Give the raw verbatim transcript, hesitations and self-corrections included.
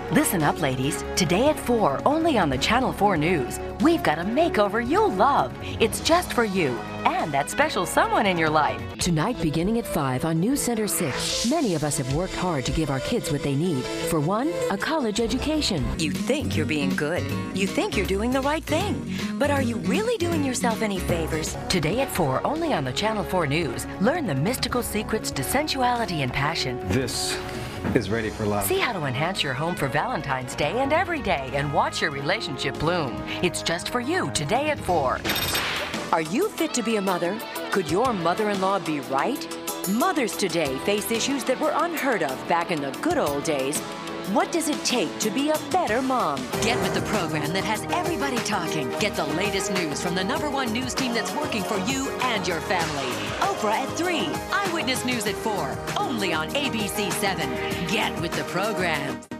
Listen up, ladies. Today at four, only on the Channel four News, we've got a makeover you'll love. It's just for you and that special someone in your life. Tonight, beginning at five on News Center six, many of us have worked hard to give our kids what they need. For one, a college education. You think you're being good. You think you're doing the right thing. But are you really doing yourself any favors? Today at four, only on the Channel four News, learn the mystical secrets to sensuality and passion. This is ready for love. See how to enhance your home for Valentine's Day and every day and watch your relationship bloom. It's just for you today at four. Are you fit to be a mother? Could your mother-in-law be right? Mothers today face issues that were unheard of back in the good old days. What does it take to be a better mom? Get with the program that has everybody talking. Get the latest news from the number one news team that's working for you and your family. Oprah at three, Eyewitness News at four, only on A B C seven. Get with the program.